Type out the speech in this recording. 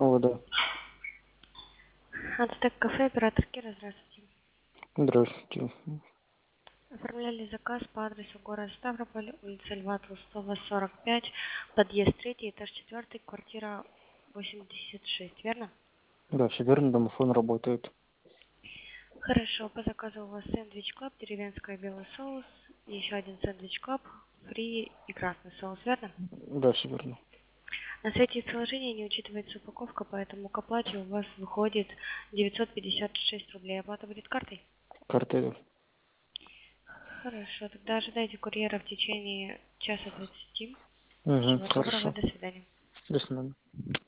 О, да. Ацтек кафе, оператор Кира, здравствуйте. Здравствуйте. Оформляли заказ по адресу город Ставрополь, улица Льва Толстого, 45, подъезд 3, этаж 4, квартира 86, верно? Да, все верно, домофон работает. Хорошо, по заказу у вас сэндвич клаб, деревенская белый соус, еще один сэндвич клаб, фри и красный соус, верно? Да, все верно. На сайте приложения не учитывается упаковка, поэтому к оплате у вас выходит 956 рублей. Оплата будет картой? Карты. Хорошо, тогда ожидайте курьера в течение часа 20. Угу, Всего доброго, хорошо. до свидания. До свидания.